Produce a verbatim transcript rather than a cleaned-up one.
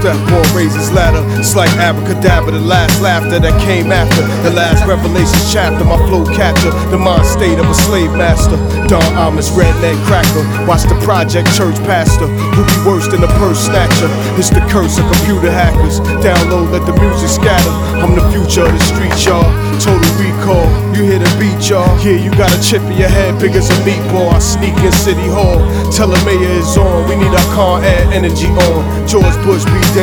Step on raises ladder, it's like abracadabra, the last laughter that came after the last Revelations chapter. My flow capture the mind state of a slave master. Don Amos, redneck cracker, watch the project church pastor who be worse than a purse snatcher. It's the curse of computer hackers. Download, let the music scatter. I'm the future of the street, y'all. Total recall, you hear the beat, y'all. Yeah, you got a chip in your head big as a meatball. I sneak in City Hall, tell the mayor it's on. We need our Con Air energy on. George Bush be